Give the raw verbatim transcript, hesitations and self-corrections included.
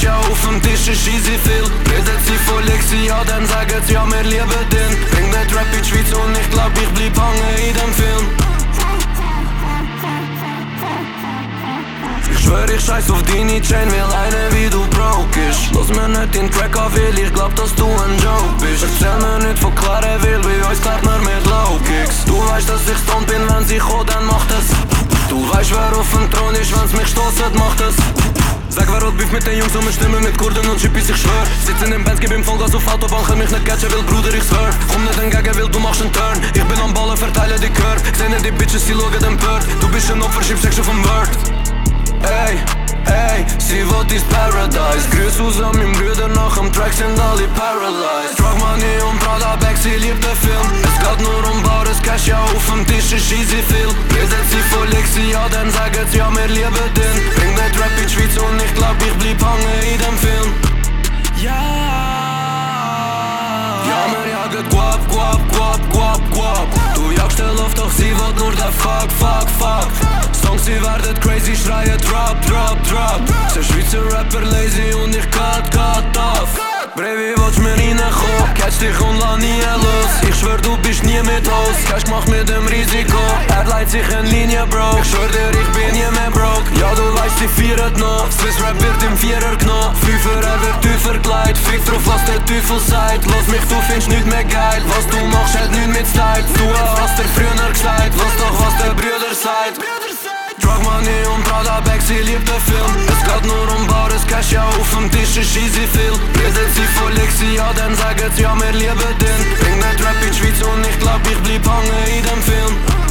Cash ja auf dem Tisch ist easy viel. Redet sie von Lexi, ja dann sagen sie ja wir lieben den. Bring den Rap in die Schweiz und ich glaub ich bleib hängen in dem Film. Ich schwör ich scheiß auf deine Chain, weil eine wie du broke ist. Lass mir nicht in den Track an, weil ich glaub dass du ein Joke bist. Erzähl mir nicht von klaren, weil bei uns klärt man mit Low Kicks. Du weißt dass ich stoned bin, wenn sie kommt, dann macht es. Du weißt wer auf dem Thron ist, wenn's mich stoßet, macht es. Sag wer rot Beef mit den Jungs und wir stimmen mit Kurden und Chippis, ich schwör. Sitz in den Bands, gib ihm Vollgas auf Autobahn, kann mich nicht catchen, will Bruder, ich schwör. Komm nicht entgegen, will du machst einen Turn. Ich bin am Ballen, verteile die Curve. Sehne die Bitches, sie schauen empört. Du bist ein Opfer, schiebst Action vom Word. Ey, ey, sie will dies Paradise. Grüß aus an meinem Brüder, nach dem Track sind alle paralyzed. Drug Money und Prada Bag, sie liebt den Film. Es geht nur um bares Cash, ja auf dem Tisch ist easy viel. Redet sie von Lexi, ja dann sagen sie ja wir lieben den. Bring den Rap in die Schweiz und ich glaub ich bleib hängen in dem Film. Ja, ja wir jagen Guap, Guap, Guap, Guap, Guap. Du jagst die Luft, doch sie will nur der Fuck, Fuck, Fuck. Songs, sie werden crazy, schreien Drop, Drop, Drop. Der Schweizer Rapper lazy und ich cut, cut off. Brevi, willst mir reinkommen? Catch dich und lass nie los. Ich schwör, du bist nie mit Haus. Cash gemacht mit dem Risiko. Er leiht sich in Linie, Bro. Ich schwör dir, ich bin nie mehr broke. Ja, du weißt, sie feiern noch. Swiss Rap wird im Vierer genommen. Fünfer, er wird tiefer geleit. Fick drauf, was der Teufel sagt. Lass mich, du findest nicht mehr geil. Was du machst, hat nicht mit Style. Du hast dir früher gesagt. Lass doch, was der Brüder sagt. Drug Money und Prada Bag, sie liebt den Film. Es geht nur um bares Cash, ja auf dem Tisch ist easy viel. Redet sie von Lexi, ja dann sagen sie ja wir lieben den. Bring den Rap in die Schweiz und ich glaub ich bleib hängen in dem Film.